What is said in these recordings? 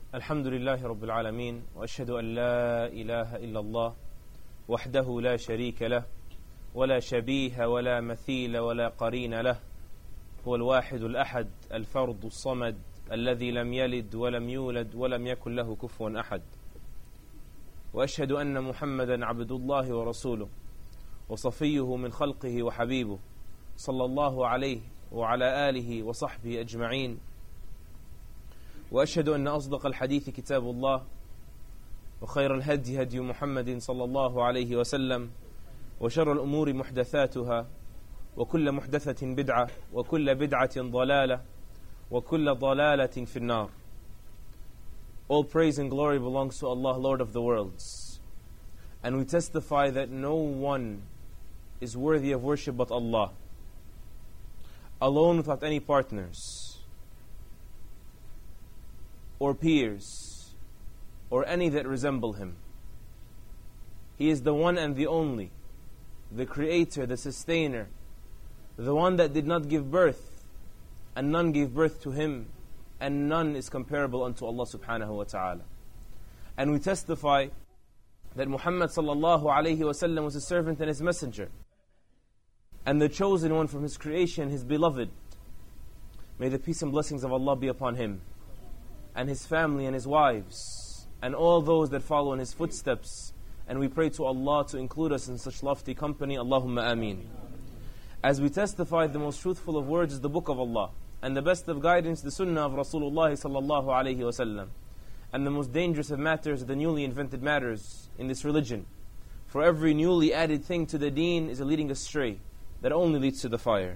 الحمد لله رب العالمين وأشهد أن لا إله إلا الله وحده لا شريك له ولا شبيه ولا مثيل ولا قرين له هو الواحد الأحد الفرد الصمد الذي لم يلد ولم يولد ولم يكن له كفوا أحد وأشهد أن محمدا عبد الله ورسوله وصفيه من خلقه وحبيبه صلى الله عليه وعلى آله وصحبه أجمعين وأشهد أن أصدق الحديث كتاب الله وخير الهدي هدي محمد صلى الله عليه وسلم وشر الأمور محدثاتها وكل محدثة بدعة وكل بدعة ضلالة وكل ضلالة في النار. All praise and glory belongs to Allah, Lord of the worlds. And we testify that no one is worthy of worship but Allah, alone without any partners or peers or any that resemble Him. He is the one and the only, the creator, the sustainer, the one that did not give birth, and none gave birth to Him, and none is comparable unto Allah subhanahu wa ta'ala. And we testify that Muhammad sallallahu alayhi wa sallam was His servant and His messenger, and the chosen one from His creation, His beloved. May the peace and blessings of Allah be upon Him, and His family and His wives, and all those that follow in His footsteps. And we pray to Allah to include us in such lofty company. Allahumma ameen. As we testify, the most truthful of words is the book of Allah, and the best of guidance the sunnah of Rasulullah sallallahu alayhi wa sallam. And the most dangerous of matters are the newly invented matters in this religion. For every newly added thing to the deen is a leading astray that only leads to the fire.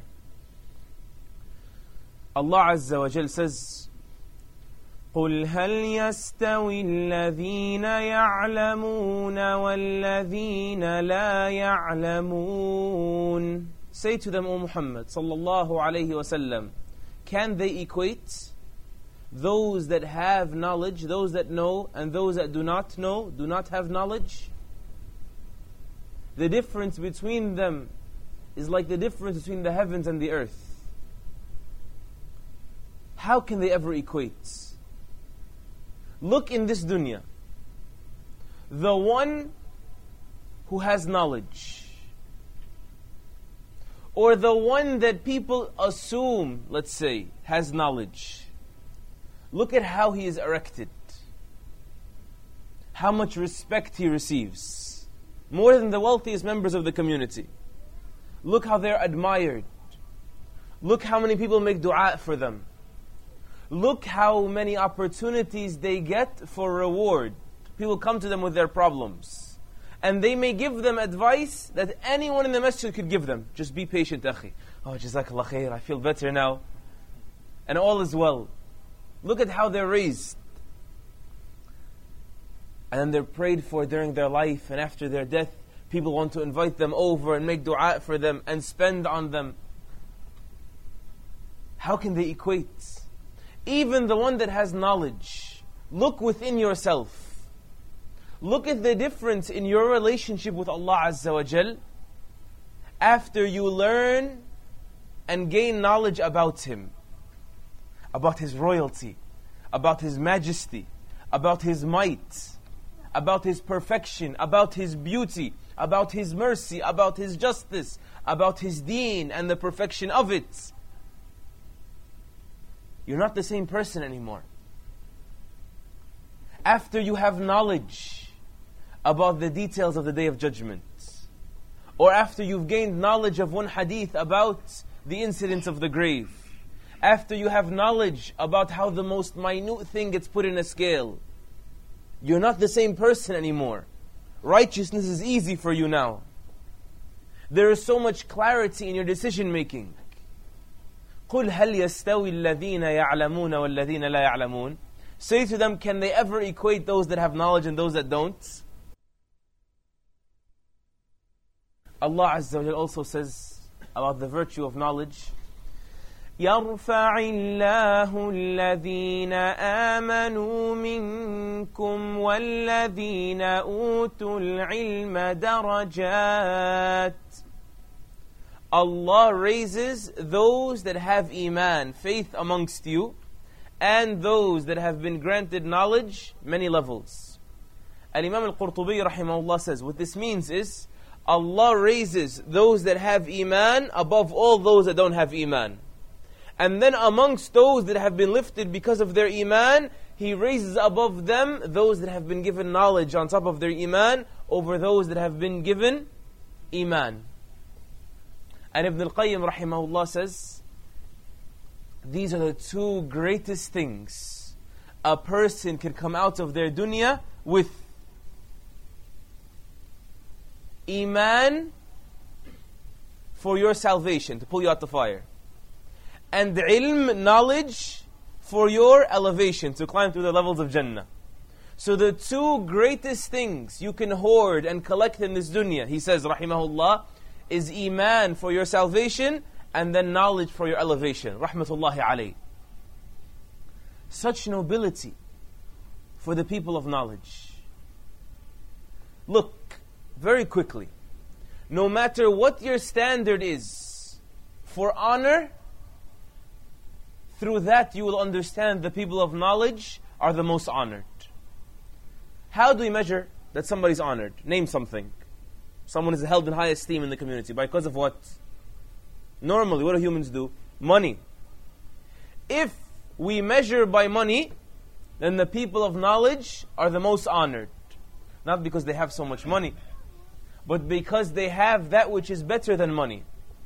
Allah Azza wa Jal says, قُلْ هَلْ يَسْتَوِي الَّذِينَ يَعْلَمُونَ وَالَّذِينَ لَا يَعْلَمُونَ. Say to them, O Muhammad sallallahu alayhi wa sallam, can they equate those that have knowledge, those that know, and those that do not know, do not have knowledge? The difference between them is like the difference between the heavens and the earth. How can they ever equate? Look in this dunya. The one who has knowledge, or the one that people assume, let's say, has knowledge, look at how he is erected, how much respect he receives, more than the wealthiest members of the community. Look how they're admired. Look how many people make dua for them. Look how many opportunities they get for reward. People come to them with their problems, and they may give them advice that anyone in the masjid could give them. Just be patient, akhi. Oh, jazakallah khair, I feel better now. And all is well. Look at how they're raised. And then they're prayed for during their life, and after their death, people want to invite them over and make dua for them and spend on them. How can they equate? Even the one that has knowledge, look within yourself. Look at the difference in your relationship with Allah Azza wa Jal after you learn and gain knowledge about Him, about His royalty, about His majesty, about His might, about His perfection, about His beauty, about His mercy, about His justice, about His deen and the perfection of it. You're not the same person anymore. After you have knowledge about the details of the Day of Judgment, or after you've gained knowledge of one hadith about the incidents of the grave, after you have knowledge about how the most minute thing gets put in a scale, you're not the same person anymore. Righteousness is easy for you now. There is so much clarity in your decision making. قُلْ هَلْ يَسْتَوِي الَّذِينَ يَعْلَمُونَ وَالَّذِينَ لَا يَعْلَمُونَ. Say to them, can they ever equate those that have knowledge and those that don't? Allah Azza wa Jalla also says about the virtue of knowledge, يَرْفَعِ اللَّهُ الَّذِينَ آمَنُوا مِنْكُمْ وَالَّذِينَ أُوتُوا الْعِلْمَ دَرَجَاتٍ. Allah raises those that have iman, faith amongst you, and those that have been granted knowledge, many levels. Al-Imam Al-Qurtubi rahimahullah says, what this means is, Allah raises those that have Iman above all those that don't have Iman. And then amongst those that have been lifted because of their Iman, He raises above them those that have been given knowledge on top of their Iman over those that have been given Iman. And Ibn al-Qayyim rahimahullah says, these are the two greatest things a person can come out of their dunya with. Iman for your salvation, to pull you out the fire. And ilm, knowledge, for your elevation, to climb through the levels of Jannah. So the two greatest things you can hoard and collect in this dunya, he says, rahimahullah, is Iman for your salvation, and then knowledge for your elevation. Rahmatullahi alayh. Such nobility for the people of knowledge. Look, very quickly, no matter what your standard is for honor, through that you will understand the people of knowledge are the most honored. How do we measure that somebody's honored? Name something. Someone is held in high esteem in the community. Because of what? Normally, what do humans do? Money. If we measure by money, then the people of knowledge are the most honored. Not because they have so much money, but because they have that which is better than money.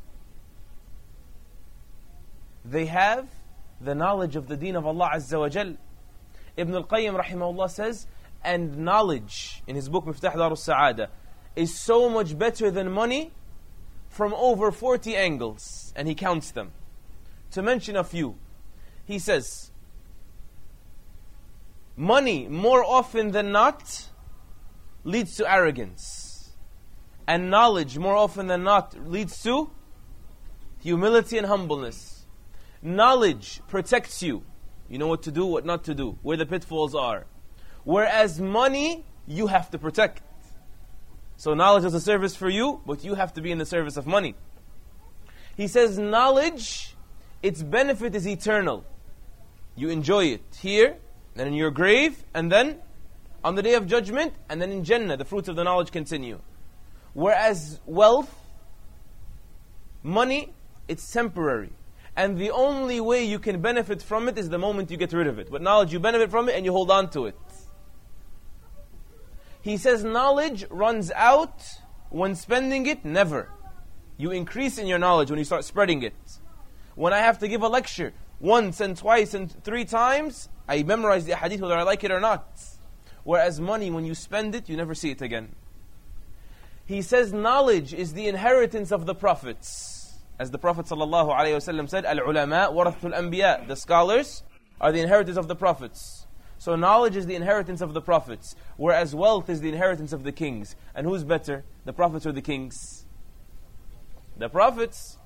They have the knowledge of the deen of Allah Azza wa Jal. Ibn al-Qayyim rahimahullah says, and knowledge, in his book Miftah Dar al-Sa'ada, is so much better than money from over 40 angles. And he counts them. To mention a few, he says, money more often than not leads to arrogance. And knowledge, more often than not, leads to humility and humbleness. Knowledge protects you. You know what to do, what not to do, where the pitfalls are. Whereas money, you have to protect. So knowledge is a service for you, but you have to be in the service of money. He says knowledge, its benefit is eternal. You enjoy it here, then in your grave, and then on the day of judgment, and then in Jannah, the fruits of the knowledge continue. Whereas wealth, money, it's temporary. And the only way you can benefit from it is the moment you get rid of it. But knowledge, you benefit from it and you hold on to it. He says knowledge runs out when spending it, never. You increase in your knowledge when you start spreading it. When I have to give a lecture once and twice and 3 times, I memorize the hadith whether I like it or not. Whereas money, when you spend it, you never see it again. He says knowledge is the inheritance of the prophets. As the Prophet ﷺ said, Al-ulama warathul anbiya. The scholars are the inheritors of the prophets. So knowledge is the inheritance of the prophets, whereas wealth is the inheritance of the kings. And who's better, the prophets or the kings? The prophets.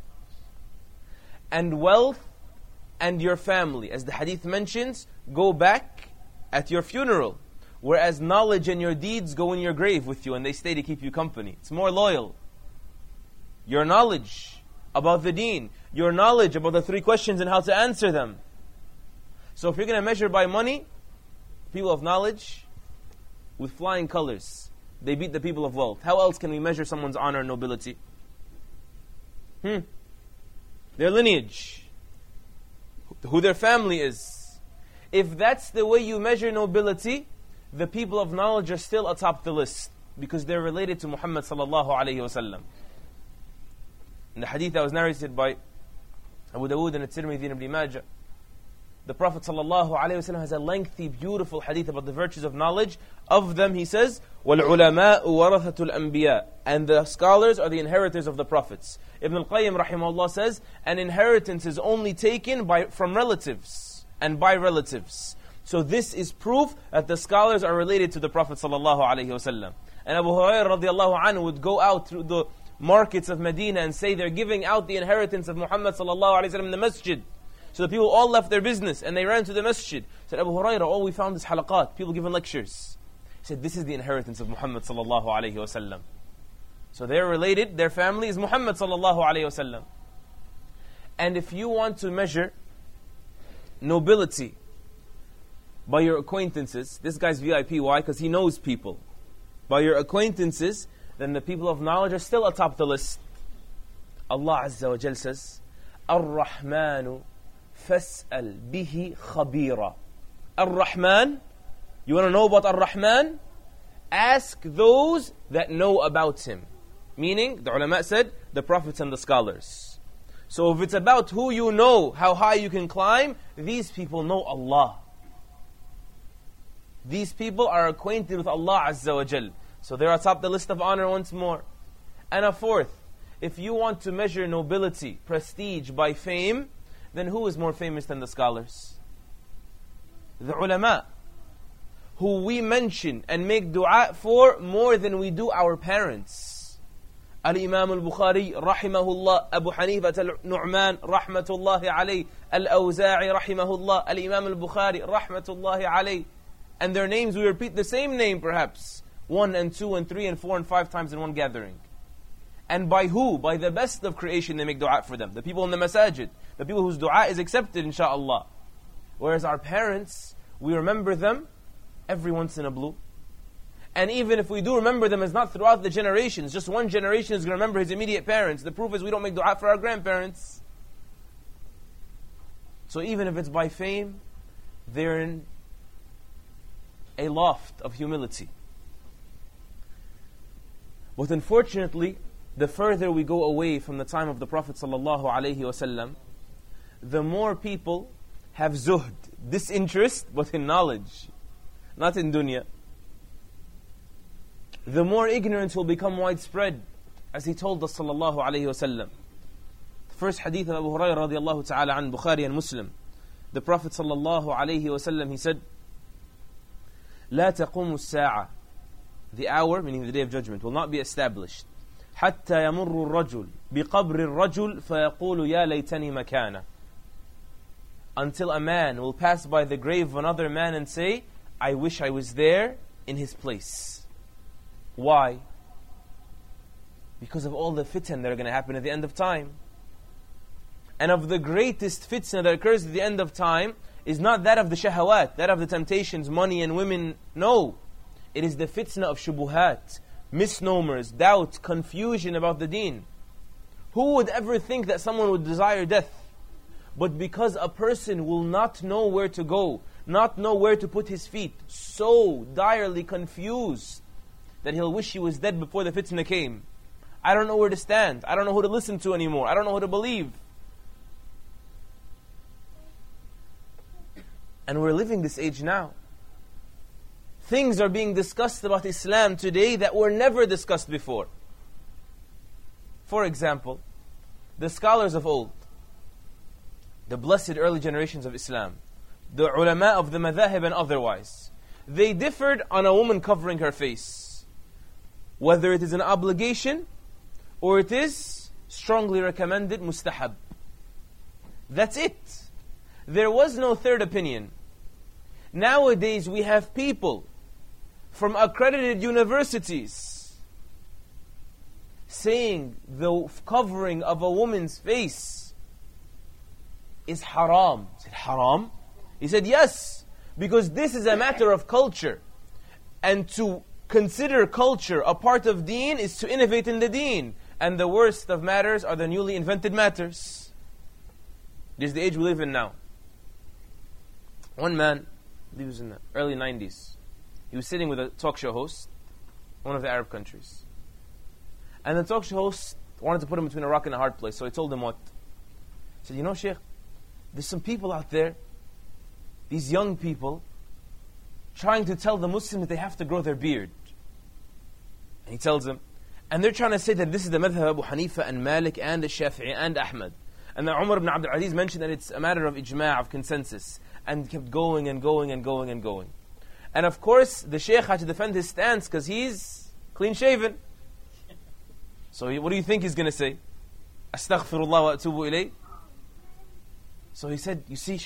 And wealth and your family, as the hadith mentions, go back at your funeral. Whereas knowledge and your deeds go in your grave with you and they stay to keep you company. It's more loyal. Your knowledge about the deen, your knowledge about the 3 questions and how to answer them. So if you're going to measure by money, people of knowledge, with flying colors, they beat the people of wealth. How else can we measure someone's honor and nobility? Their lineage, who their family is. If that's the way you measure nobility, the people of knowledge are still atop the list because they're related to Muhammad sallallahu alayhi wasallam. In the hadith that was narrated by Abu Dawood and At-Tirmidhi and Ibn Majah, the Prophet sallallahu alayhi wasallam has a lengthy, beautiful hadith about the virtues of knowledge. Of them, he says, وَالْعُلَمَاءُ وَرَثَةُ الْأَنْبِيَاءِ. And the scholars are the inheritors of the prophets. Ibn al-Qayyim rahimahullah says, an inheritance is only taken from relatives and by relatives. So this is proof that the scholars are related to the Prophet sallallahu alaihi wasallam. And Abu Hurairah radiallahu anhu would go out through the markets of Medina and say they're giving out the inheritance of Muhammad sallallahu alaihi wasallam in the masjid. So the people all left their business and they ran to the masjid. Said Abu Hurairah, all we found is halaqat, people giving lectures. He said, this is the inheritance of Muhammad sallallahu alaihi wasallam. So they're related, their family is Muhammad sallallahu alaihi wasallam. And if you want to measure nobility by your acquaintances, this guy's VIP, why? Because he knows people. By your acquaintances, then the people of knowledge are still atop the list. Allah Azza wa Jal says, Ar-Rahmanu fas'al bihi khabira. Ar-Rahman, you want to know about Ar-Rahman? Ask those that know about him. Meaning, the ulama said, the prophets and the scholars. So if it's about who you know, how high you can climb, these people know Allah. These people are acquainted with Allah Azza wa Jal. So they're atop the list of honor once more. And a fourth, if you want to measure nobility, prestige by fame, then who is more famous than the scholars? The ulama, who we mention and make dua for more than we do our parents. Al-Imam al-Bukhari, rahimahullah, Abu Hanifa al-Nu'man, rahmatullahi alayh, Al-Awza'i, rahimahullah, Al-Imam al-Bukhari, rahmatullahi alayh. And their names, we repeat the same name perhaps, 1 and 2 and 3 and 4 and 5 times in one gathering. And by who? By the best of creation they make dua for them. The people in the masajid. The people whose dua is accepted, insha'Allah. Whereas our parents, we remember them every once in a blue. And even if we do remember them, it's not throughout the generations. Just one generation is going to remember his immediate parents. The proof is we don't make dua for our grandparents. So even if it's by fame, they're in a loft of humility. But unfortunately, the further we go away from the time of the Prophet ﷺ, the more people have zuhd, disinterest, but in knowledge, not in dunya. The more ignorance will become widespread, as he told us ﷺ. The first hadith of Abu Hurairah radiallahu ta'ala an Bukhari and Muslim, the Prophet ﷺ, he said, لا تقوم الساعة, the hour, meaning the day of judgment, will not be established. حتى يمر الرجل بقبر الرجل فيقول يا ليتني مكانه, until a man will pass by the grave of another man and say, I wish I was there in his place. Why? Because of all the fitan that are going to happen at the end of time. And of the greatest fitna that occurs at the end of time is not that of the shahawat, that of the temptations, money and women. No. It is the fitna of shubuhat, misnomers, doubt, confusion about the deen. Who would ever think that someone would desire death? But because a person will not know where to go, not know where to put his feet, so direly confused that he'll wish he was dead before the fitna came. I don't know where to stand. I don't know who to listen to anymore. I don't know who to believe. And we're living this age now. Things are being discussed about Islam today that were never discussed before. For example, the scholars of old, the blessed early generations of Islam, the ulama of the madhahib and otherwise, they differed on a woman covering her face, whether it is an obligation or it is strongly recommended, mustahab. That's it. There was no third opinion. Nowadays we have people from accredited universities saying the covering of a woman's face is haram. Is it haram? He said yes, because this is a matter of culture. And to consider culture a part of deen is to innovate in the deen. And the worst of matters are the newly invented matters. This is the age we live in now. One man, he was in the early 90s. He was sitting with a talk show host, one of the Arab countries. And the talk show host wanted to put him between a rock and a hard place, so he told him what? He said, you know, Sheikh, there's some people out there, these young people, trying to tell the Muslims that they have to grow their beard. And he tells them, and they're trying to say that this is the madhab of Abu Hanifa and Malik and the Shafi'i and Ahmad. And then Umar ibn Abdul Aziz mentioned that it's a matter of ijma', of consensus. And kept going and going and going and going. And of course, the Shaykh had to defend his stance because he's clean-shaven. So what do you think he's going to say? Astaghfirullah wa atubu ilayh. So he said, you see,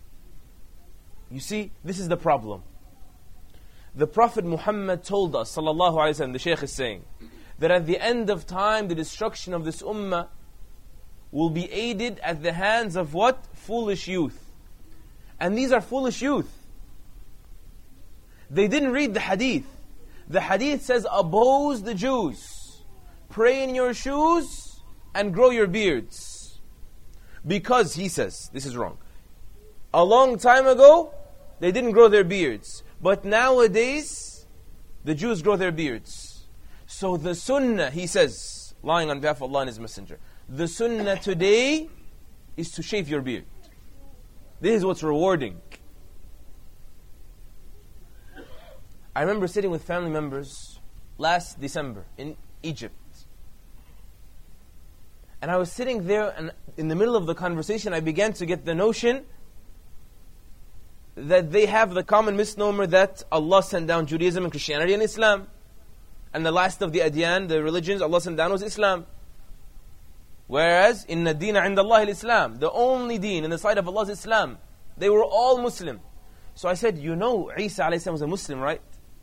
this is the problem. The Prophet Muhammad told us, sallallahu alayhi wa sallam, the Shaykh is saying, that at the end of time, the destruction of this ummah will be aided at the hands of what? Foolish youth. And these are foolish youth. They didn't read the hadith. The hadith says, oppose the Jews. Pray in your shoes and grow your beards. Because, he says, this is wrong. A long time ago, they didn't grow their beards. But nowadays, the Jews grow their beards. So the sunnah, he says, lying on behalf of Allah and His Messenger, the sunnah today is to shave your beard. This is what's rewarding. I remember sitting with family members last December in Egypt. And I was sitting there, and in the middle of the conversation, I began to get the notion that they have the common misnomer that Allah sent down Judaism and Christianity and Islam. And the last of the adyan, the religions Allah sent down was Islam. Whereas, inna dina inda Allah al-Islam, the only deen in the sight of Allah is Islam. They were all Muslim. So I said, you know Isa a.s. was a Muslim, right?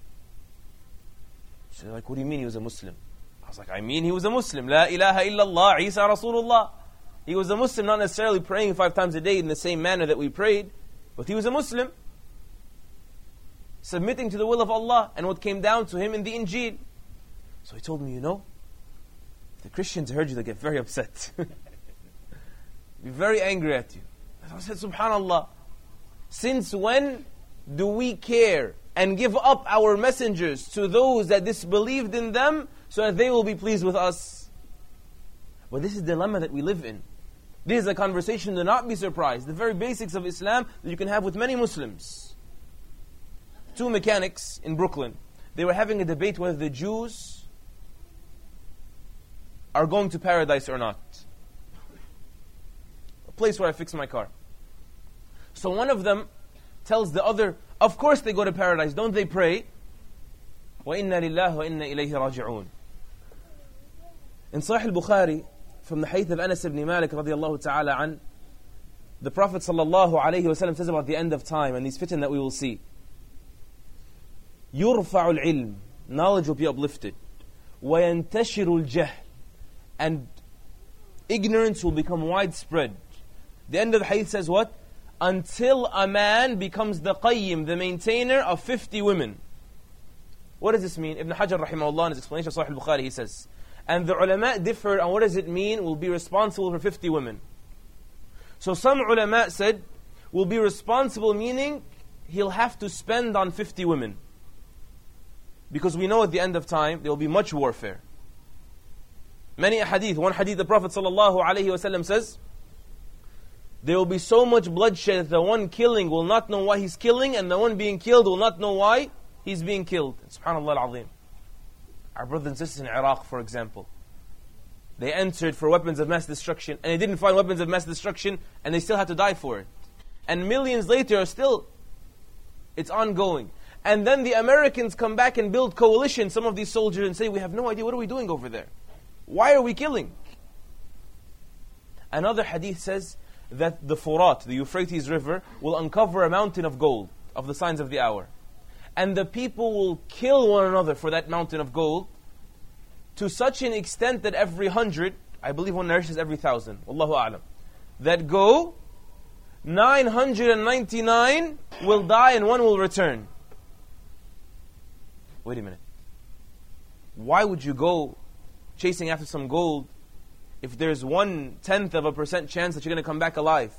So they're like, what do you mean he was a Muslim? I was like, I mean he was a Muslim. La ilaha illallah, Isa Rasulullah. He was a Muslim, not necessarily praying 5 times a day in the same manner that we prayed, but he was a Muslim. Submitting to the will of Allah and what came down to him in the Injil. So he told me, you know, if the Christians heard you, they get very upset. Be very angry at you. I said, subhanallah, since when do we care and give up our messengers to those that disbelieved in them so that they will be pleased with us? But this is the dilemma that we live in. This is a conversation, do not be surprised. The very basics of Islam that you can have with many Muslims. 2 mechanics in Brooklyn, they were having a debate whether the Jews are going to paradise or not. A place where I fix my car. So one of them tells the other, of course they go to paradise, don't they pray? وَإِنَّا لِلَّهِ وَإِنَّا إِلَيْهِ رَاجِعُونَ. In Sahih al-Bukhari, from the hadith of Anas ibn Malik radiyallahu ta'ala an, the Prophet sallallahu alayhi wa sallam says about the end of time and these fitan that we will see. يُرْفَعُ الْعِلْمِ, knowledge will be uplifted. وَيَنْتَشِرُ الْجَهْلِ, and ignorance will become widespread. The end of the hadith says what? Until a man becomes the qayyim, the maintainer of 50 women. What does this mean? Ibn Hajar rahimahullah in his explanation of Sahih al-Bukhari, he says, and the ulama differ on what does it mean, will be responsible for 50 women. So some ulama said, will be responsible meaning he'll have to spend on 50 women. Because we know at the end of time, there will be much warfare. Many hadith, one hadith the Prophet ﷺ says, there will be so much bloodshed that the one killing will not know why he's killing, and the one being killed will not know why he's being killed. SubhanAllah al-Azim. Our brothers and sisters in Iraq, for example, they entered for weapons of mass destruction, and they didn't find weapons of mass destruction, and they still had to die for it. And millions later are still, it's ongoing. And then the Americans come back and build coalition, some of these soldiers, and say, we have no idea, what are we doing over there? Why are we killing? Another hadith says that the Furat, the Euphrates River, will uncover a mountain of gold, of the signs of the hour. And the people will kill one another for that mountain of gold, to such an extent that every 100, I believe one narration is every 1,000, Wallahu a'lam, that go, 999 will die and one will return. Wait a minute. Why would you go chasing after some gold if there's 0.1% chance that you're going to come back alive?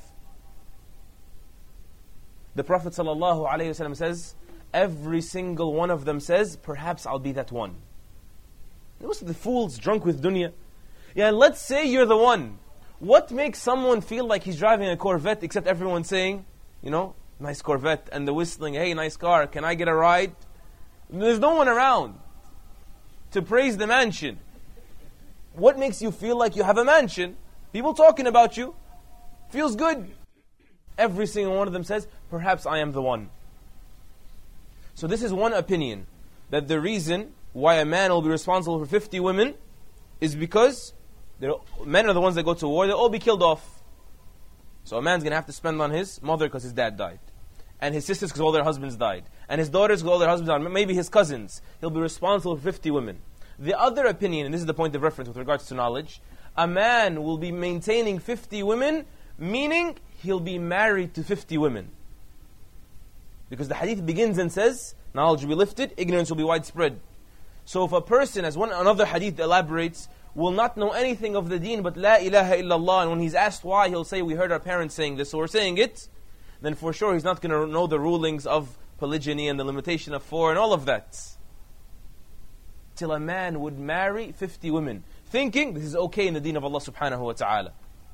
The Prophet ﷺ says, every single one of them says, perhaps I'll be that one. Most of the fools drunk with dunya. Yeah, let's say you're the one. What makes someone feel like he's driving a Corvette except everyone saying, you know, nice Corvette, and the whistling, hey, nice car, can I get a ride? There's no one around to praise the mansion. What makes you feel like you have a mansion? People talking about you. Feels good. Every single one of them says, perhaps I am the one. So this is one opinion, that the reason why a man will be responsible for 50 women is because men are the ones that go to war, they'll all be killed off. So a man's going to have to spend on his mother because his dad died. And his sisters because all their husbands died. And his daughters because all their husbands died. Maybe his cousins. He'll be responsible for 50 women. The other opinion, and this is the point of reference with regards to knowledge, a man will be maintaining 50 women, meaning he'll be married to 50 women. Because the hadith begins and says, knowledge will be lifted, ignorance will be widespread. So if a person, as another hadith elaborates, will not know anything of the deen but La ilaha illallah, and when he's asked why, he'll say, we heard our parents saying this, so we're saying it, then for sure he's not going to know the rulings of polygyny and the limitation of 4 and all of that. Till a man would marry 50 women, thinking this is okay in the deen of Allah subhanahu wa ta'ala.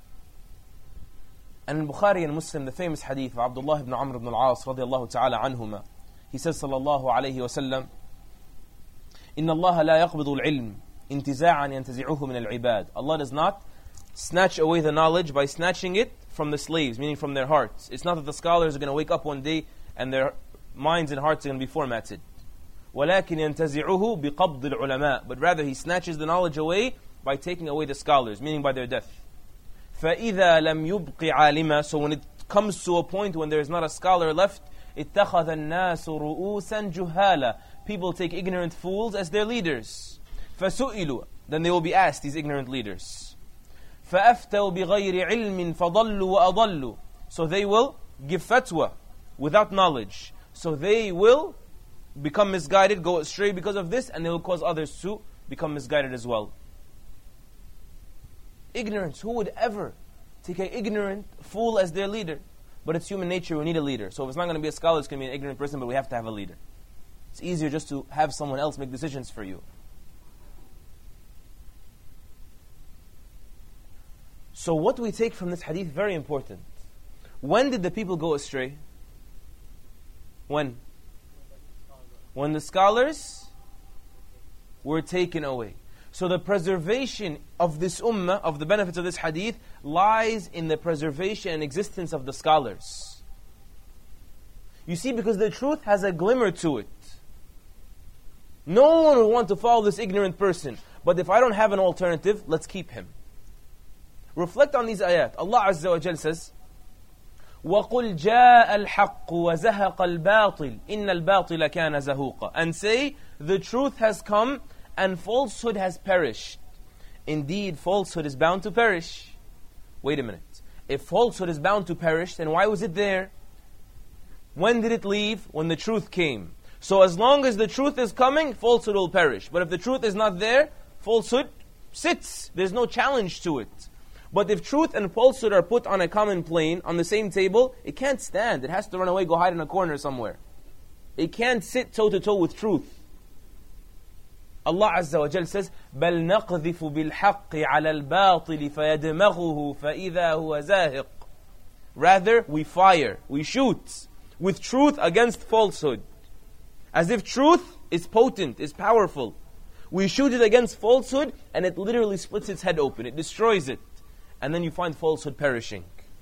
And in Bukhari and Muslim, the famous hadith of Abdullah ibn Amr ibn al-As radiyallahu ta'ala anhuma, he says sallallahu alayhi wa sallam, إِنَّ اللَّهَ لَا يَقْبِضُ الْعِلْمِ انتزاعا ينتزعه من العباد. Allah does not snatch away the knowledge by snatching it from the slaves, meaning from their hearts. It's not that the scholars are going to wake up one day and their minds and hearts are going to be formatted. وَلَكِنْ يَنْتَزِعُهُ بِقَبْضِ الْعُلَمَاء. But rather he snatches the knowledge away by taking away the scholars, meaning by their death. فَإِذَا لَمْ يُبْقِ عَالِمًا. So when it comes to a point when there is not a scholar left, اتَّخَذَ النَّاسُ رُؤُوسًا جُهَالًا. People take ignorant fools as their leaders. فَسُئِلُوا. Then they will be asked, these ignorant leaders. فَأَفْتَوْا بِغَيْرِ عِلْمٍ فَضَلُّوا وَأَضَلُّوا. So they will give fatwa without knowledge. So they will become misguided, go astray because of this, and they will cause others to become misguided as well. Ignorance. Who would ever take an ignorant fool as their leader? But it's human nature, we need a leader. So if it's not going to be a scholar, it's going to be an ignorant person, but we have to have a leader. It's easier just to have someone else make decisions for you. So what we take from this hadith, very important. When did the people go astray? When? When the scholars were taken away. So the preservation of this ummah, of the benefits of this hadith, lies in the preservation and existence of the scholars. You see, because the truth has a glimmer to it. No one will want to follow this ignorant person. But if I don't have an alternative, let's keep him. Reflect on these ayat. Allah Azza wa Jal says, وَقُلْ جَاءَ الْحَقُّ وَزَهَقَ الْبَاطِلِ إِنَّ الْبَاطِلَ كَانَ زَهُوقًا. And say, the truth has come and falsehood has perished. Indeed, falsehood is bound to perish. Wait a minute. If falsehood is bound to perish, then why was it there? When did it leave? When the truth came. So as long as the truth is coming, falsehood will perish. But if the truth is not there, falsehood sits. There's no challenge to it. But if truth and falsehood are put on a common plane, on the same table, it can't stand. It has to run away, go hide in a corner somewhere. It can't sit toe-to-toe with truth. Allah Azza wa Jal says, بَلْ نَقْذِفُ بِالْحَقِّ عَلَى الْبَاطِلِ فَيَدْمَغُهُ فَإِذَا هُوَ زَاهِقٌ. Rather, we fire, we shoot with truth against falsehood. As if truth is potent, is powerful. We shoot it against falsehood and it literally splits its head open. It destroys it. And then you find falsehood perishing.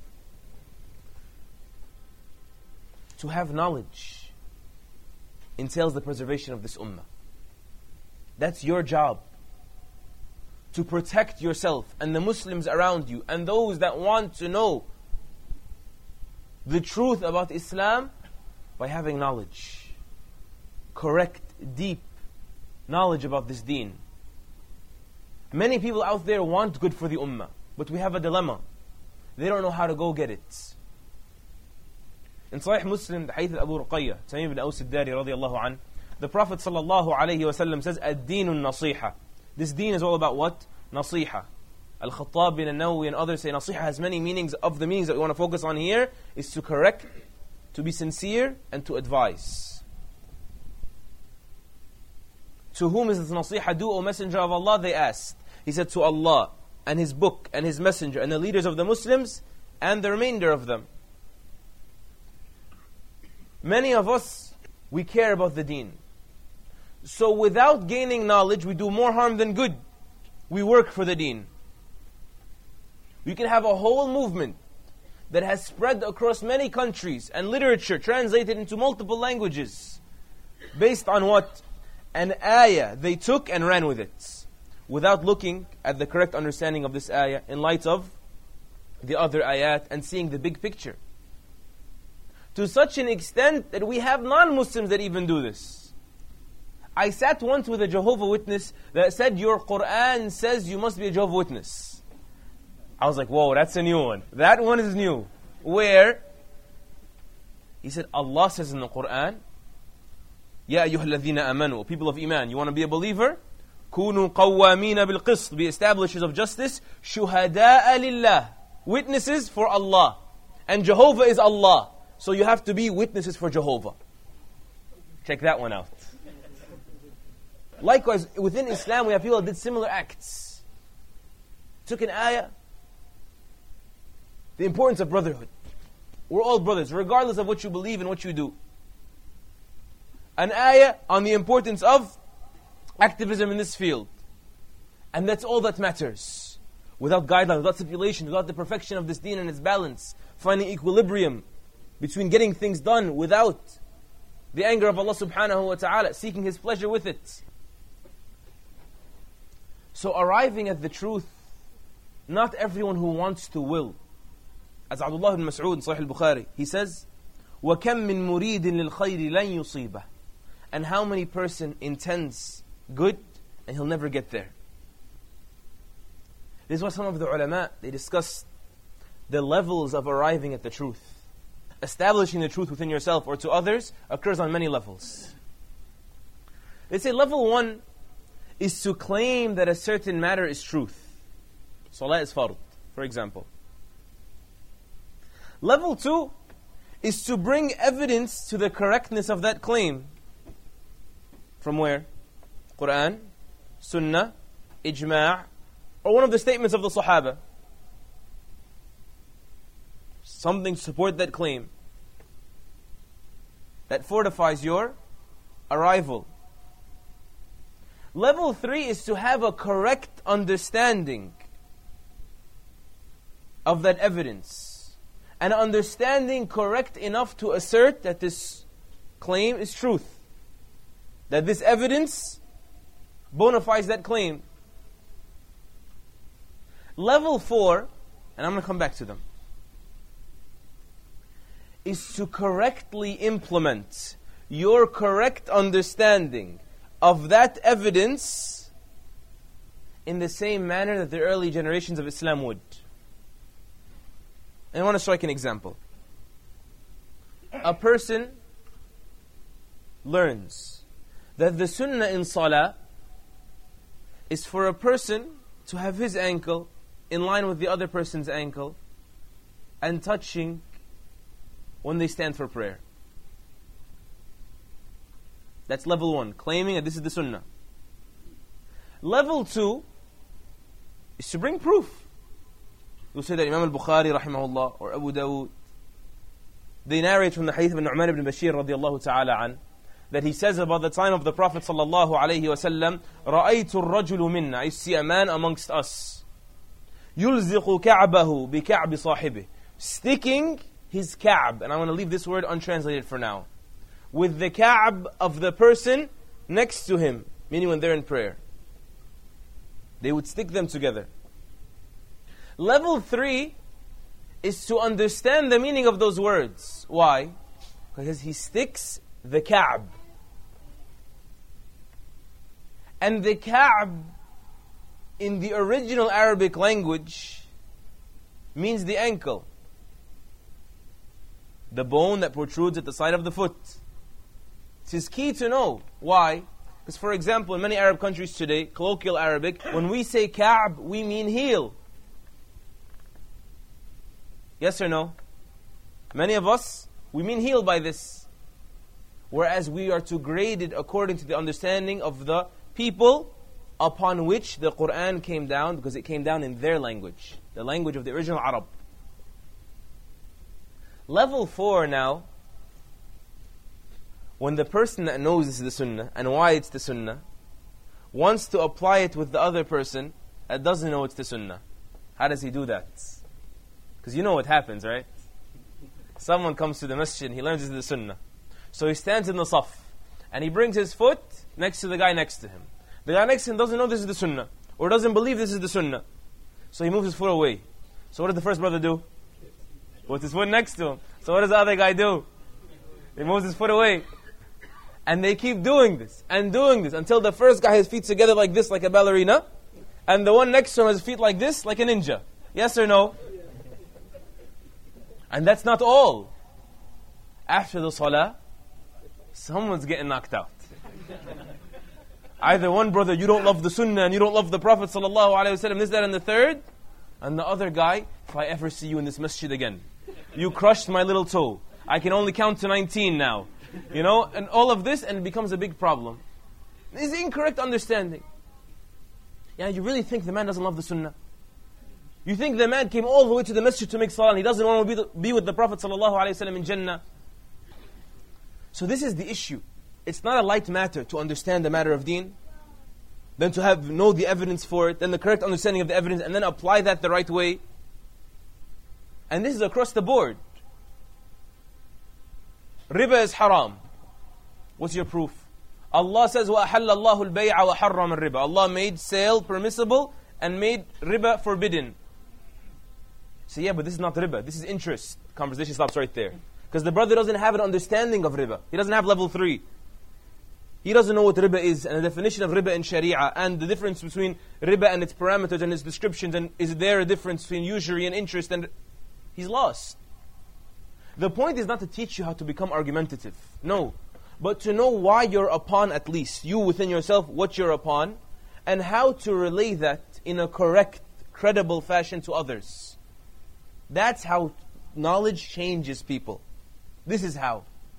To have knowledge entails the preservation of this ummah. That's your job. To protect yourself and the Muslims around you and those that want to know the truth about Islam by having knowledge. Correct, deep knowledge about this deen. Many people out there want good for the ummah. But we have a dilemma. They don't know how to go get it. In Sahih Muslim, the hadith of Abu Ruqayya, Tamim ibn Aus al-Dari radiyallahu anhu, the Prophet sallallahu alayhi wa sallam says, ad-deenun nasiha. This deen is all about what? Nasiha. Al-Khattabi and Al-Nawawi and others say nasiha has many meanings. Of the meanings that we want to focus on here is to correct, to be sincere, and to advise. To whom is this nasiha due, O Messenger of Allah? They asked. He said, to Allah and His book and His messenger and the leaders of the Muslims and the remainder of them. Many of us, we care about the deen. So without gaining knowledge, we do more harm than good. We work for the deen. You can have a whole movement that has spread across many countries and literature translated into multiple languages based on what? An ayah they took and ran with it, without looking at the correct understanding of this ayah in light of the other ayat and seeing the big picture. To such an extent that we have non-Muslims that even do this. I sat once with a Jehovah's Witness that said, your Qur'an says you must be a Jehovah's Witness. I was like, whoa, that's a new one. That one is new. Where He said, Allah says in the Quran, Ya ayyuha alladhina amanu, people of Iman, you want to be a believer? Kunu qawwamina bil qist, be establishers of justice, shuhada'a lillah, witnesses for Allah. And Jehovah is Allah. So you have to be witnesses for Jehovah. Check that one out. Likewise, within Islam, we have people that did similar acts. Took an ayah. The importance of brotherhood. We're all brothers, regardless of what you believe and what you do. An ayah on the importance of activism in this field. And that's all that matters. Without guidelines, without stipulation, without the perfection of this deen and its balance, finding equilibrium between getting things done without the anger of Allah subhanahu wa ta'ala, seeking His pleasure with it. So arriving at the truth, not everyone who wants to will. As Abdullah ibn Mas'ud in Sahih al-Bukhari, he says, وَكَمْ مِن مُرِيدٍ لِلْخَيْرِ لَنْ يُصِيبَهُ. And how many person intends good and he'll never get there. This is why some of the ulama, they discuss the levels of arriving at the truth. Establishing the truth within yourself or to others occurs on many levels. They say level 1 is to claim that a certain matter is truth. Salah is fard, for example. Level 2 is to bring evidence to the correctness of that claim. From where? Quran, Sunnah, Ijma', or one of the statements of the Sahaba. Something to support that claim. That fortifies your arrival. Level 3 is to have a correct understanding of that evidence. An understanding correct enough to assert that this claim is truth. That this evidence bona fides that claim. Level 4, and I'm going to come back to them, is to correctly implement your correct understanding of that evidence in the same manner that the early generations of Islam would. And I want to strike an example. A person learns that the sunnah in salah is for a person to have his ankle in line with the other person's ankle and touching when they stand for prayer. That's level 1, claiming that this is the sunnah. Level 2 is to bring proof. You'll say that Imam al-Bukhari rahimahullah or Abu Dawud, they narrate from the hadith of Nu'man ibn Bashir radiyallahu ta'ala an, that he says about the time of the Prophet sallallahu alayhi wa sallam, رَأَيْتُ الرَّجُلُ مِنَّا, I see a man amongst us, يُلْزِقُ كَعْبَهُ بِكَعْبِ صَاحِبِهِ, sticking his ka'b, and I want to leave this word untranslated for now, with the ka'b of the person next to him, meaning when they're in prayer. They would stick them together. Level 3 is to understand the meaning of those words. Why? Because he sticks the ka'b. And the ka'b in the original Arabic language means the ankle. The bone that protrudes at the side of the foot. This is key to know. Why? Because for example, in many Arab countries today, colloquial Arabic, when we say ka'b, we mean heel. Yes or no? Many of us, we mean heel by this. Whereas we are to grade it according to the understanding of the people upon which the Quran came down, because it came down in their language, the language of the original Arab. Level 4 now, when the person that knows this is the sunnah and why it's the sunnah wants to apply it with the other person that doesn't know it's the sunnah. How does he do that? Because you know what happens, right? Someone comes to the masjid and he learns this is the sunnah. So he stands in the saf and he brings his foot next to the guy next to him. The guy next to him doesn't know this is the sunnah or doesn't believe this is the sunnah. So he moves his foot away. So what does the first brother do? Puts his foot next to him. So what does the other guy do? He moves his foot away. And they keep doing this until the first guy has feet together like this, like a ballerina, and the one next to him has feet like this, like a ninja. Yes or no? And that's not all. after the salah, someone's getting knocked out. Either one brother, you don't love the sunnah and you don't love the Prophet sallallahu alaihi wasallam, this, that, and the third. And the other guy, if I ever see you in this masjid again, you crushed my little toe. I can only count to 19 now. You know, and all of this, and it becomes a big problem. This is incorrect understanding. Yeah, you really think the man doesn't love the sunnah? You think the man came all the way to the masjid to make salah and he doesn't want to be with the Prophet sallallahu alaihi wasallam in Jannah? So this is the issue. It's not a light matter to understand the matter of deen, then to know the evidence for it, then the correct understanding of the evidence, and then apply that the right way. And this is across the board. Riba is haram. What's your proof? Allah says, وَأَحَلَّ اللَّهُ الْبَيْعَ وَحَرَّمَ الرِّبَى. Allah made sale permissible and made riba forbidden. So yeah, but this is not riba. This is interest. Conversation stops right there. Because the brother doesn't have an understanding of riba. He doesn't have level 3. He doesn't know what riba is and the definition of riba in Sharia and the difference between riba and its parameters and its descriptions, and is there a difference between usury and interest, and he's lost. The point is not to teach you how to become argumentative. No. But to know why you're upon, at least, you within yourself, what you're upon, and how to relay that in a correct, credible fashion to others. That's how knowledge changes people. This is how.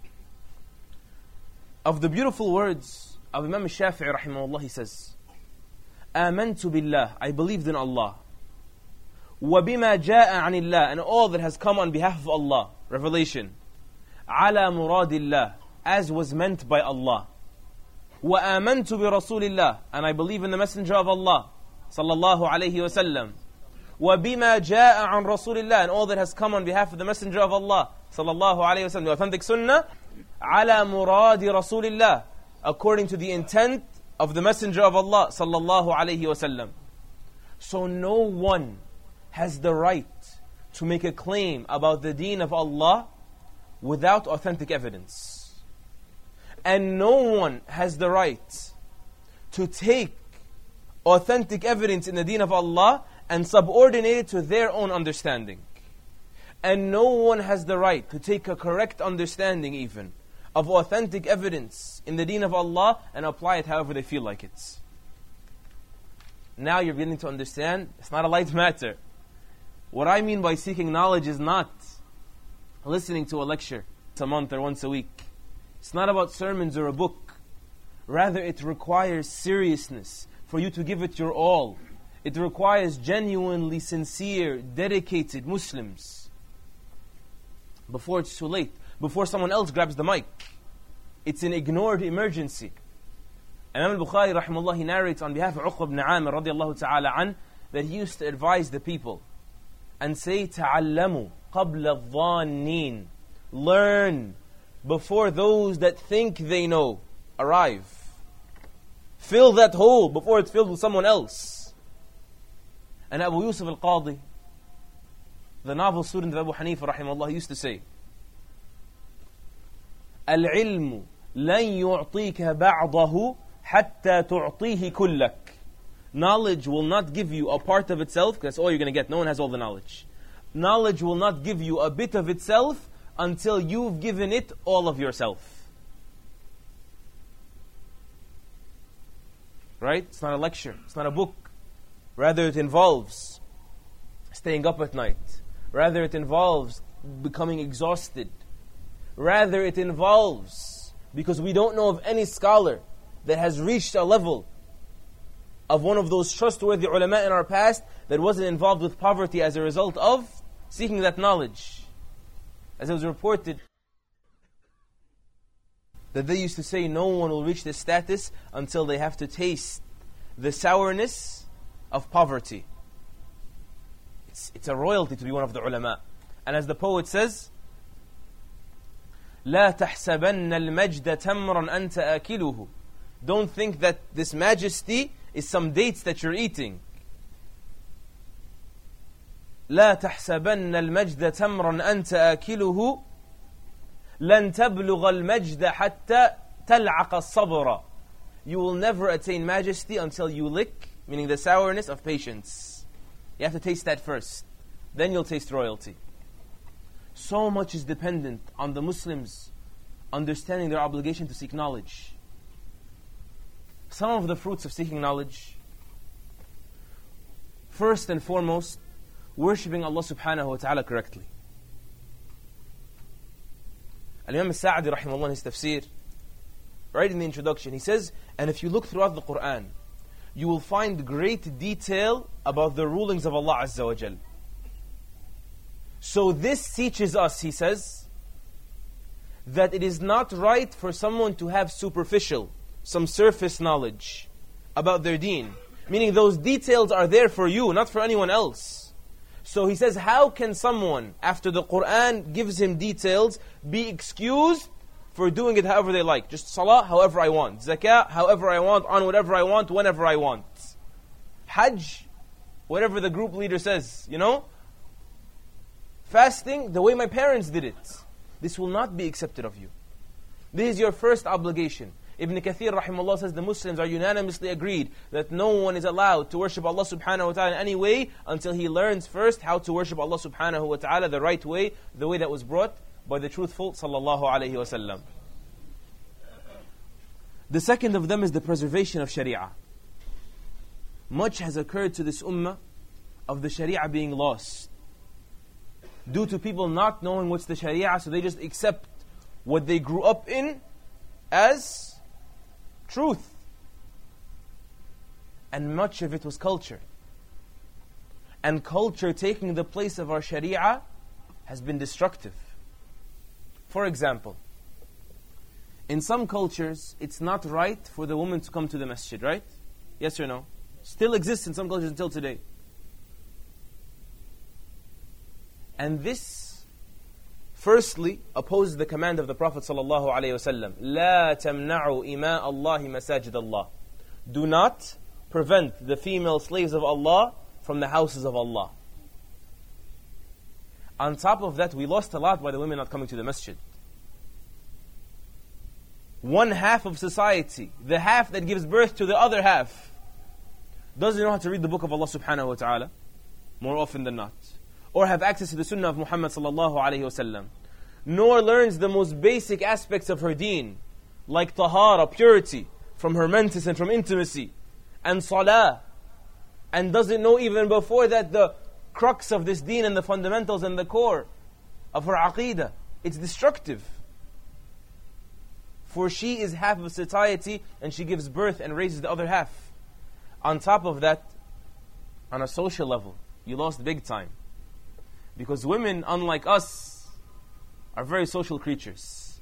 Of the beautiful words of Imam Shafi'i rahimahullah, he says, آمنت بالله, I believed in Allah. وَبِمَا جَاءَ عَنِ اللَّهِ, and all that has come on behalf of Allah, revelation. عَلَى مُرَادِ اللَّهِ, as was meant by Allah. وَآمَنْتُ بِرَسُولِ اللَّهِ, and I believe in the Messenger of Allah, sallallahu alayhi wasallam. وَبِمَا جَاءَ عَنْ رَسُولِ اللَّهِ, and all that has come on behalf of the Messenger of Allah, sallallahu alayhi wasallam. The authentic sunnah, عَلَى مُرَادِ رَسُولِ اللَّهِ, according to the intent of the Messenger of Allah, sallallahu alayhi wasallam. So no one has the right to make a claim about the deen of Allah without authentic evidence. And no one has the right to take authentic evidence in the deen of Allah and subordinate it to their own understanding. And no one has the right to take a correct understanding even of authentic evidence in the deen of Allah and apply it however they feel like it. Now you're beginning to understand, it's not a light matter. What I mean by seeking knowledge is not listening to a lecture once a month or once a week. It's not about sermons or a book. Rather, it requires seriousness for you to give it your all. It requires genuinely sincere, dedicated Muslims. Before it's too late. Before someone else grabs the mic. It's an ignored emergency. Imam al-Bukhari rahimahullah, he narrates on behalf of Uqba ibn Amir radiallahu ta'ala an, that he used to advise the people and say, تَعَلَّمُوا قَبْلَ الظَّانِّينَ, learn before those that think they know arrive. Fill that hole before it's filled with someone else. And Abu Yusuf al-Qadi, the novel student of Abu Hanifa rahimahullah, used to say, العلم لن يعطيك بعضه حتى تعطيه كلك. Knowledge will not give you a part of itself, because that's all you're going to get. No one has all the knowledge. Knowledge will not give you a bit of itself until you've given it all of yourself. Right? It's not a lecture. It's not a book. Rather, it involves staying up at night. Rather, it involves becoming exhausted. Rather, it involves, because we don't know of any scholar that has reached a level of one of those trustworthy ulama in our past that wasn't involved with poverty as a result of seeking that knowledge. As it was reported, that they used to say no one will reach this status until they have to taste the sourness of poverty. It's a royalty to be one of the ulama. And as the poet says, لا تحسبن المجد تمرا أنت آكله. Don't think that this majesty is some dates that you're eating. لا تحسبن المجد تمرا أنت آكله لن تبلغ المجد حتى تلعق الصبر. You will never attain majesty until you lick, meaning the sourness of patience. You have to taste that first. Then you'll taste royalty. so much is dependent on the Muslims understanding their obligation to seek knowledge. Some of the fruits of seeking knowledge: first and foremost, worshipping Allah subhanahu wa ta'ala correctly. Al-Imam al-Sa'di rahimahullah in his tafsir, right in the introduction, he says, and if you look throughout the Quran, you will find great detail about the rulings of Allah Azza wa Jal. So this teaches us, he says, that it is not right for someone to have superficial, some surface knowledge about their deen. Meaning those details are there for you, not for anyone else. So he says, how can someone, after the Quran gives him details, be excused for doing it however they like? Just salah, however I want. Zakah, however I want, on whatever I want, whenever I want. Hajj, whatever the group leader says, Fasting, the way my parents did it. This will not be accepted of you. This is your first obligation. Ibn Kathir rahimahullah says the Muslims are unanimously agreed that no one is allowed to worship Allah subhanahu wa ta'ala in any way until he learns first how to worship Allah subhanahu wa ta'ala the right way, the way that was brought by the truthful sallallahu alayhi wa sallam. The second of them is the preservation of Sharia. Much has occurred to this ummah of the Sharia being lost due to people not knowing what's the Sharia, so they just accept what they grew up in as truth. And much of it was culture. And culture taking the place of our Sharia has been destructive. For example, in some cultures, it's not right for the woman to come to the masjid, right? Yes or no? Still exists in some cultures until today. And this, firstly, opposes the command of the Prophet sallallahu alaihi wasallam. لا تمنعوا إماء الله مساجد الله. Do not prevent the female slaves of Allah from the houses of Allah. On top of that, we lost a lot by the women not coming to the masjid. One half of society, the half that gives birth to the other half, doesn't know how to read the book of Allah subhanahu wa ta'ala, more often than not, or have access to the sunnah of Muhammad sallallahu alayhi wa sallam, nor learns the most basic aspects of her deen, like tahara, purity, from her mentis and from intimacy, and salah, and doesn't know even before that the crux of this deen and the fundamentals and the core of her aqeedah. It's destructive. For she is half of society and she gives birth and raises the other half. On top of that, on a social level, you lost big time. Because women, unlike us, are very social creatures.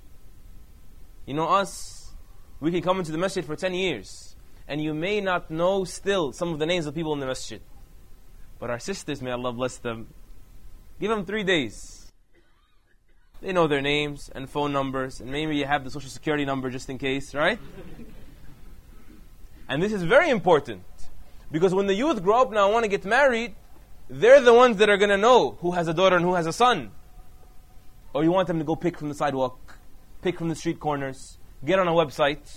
Us, we can come into the masjid for 10 years, and you may not know still some of the names of people in the masjid. But our sisters, may Allah bless them, give them 3 days. They know their names and phone numbers, and maybe you have the social security number just in case, right? And this is very important, because when the youth grow up now and want to get married, they're the ones that are going to know who has a daughter and who has a son. Or you want them to go pick from the sidewalk, pick from the street corners, get on a website.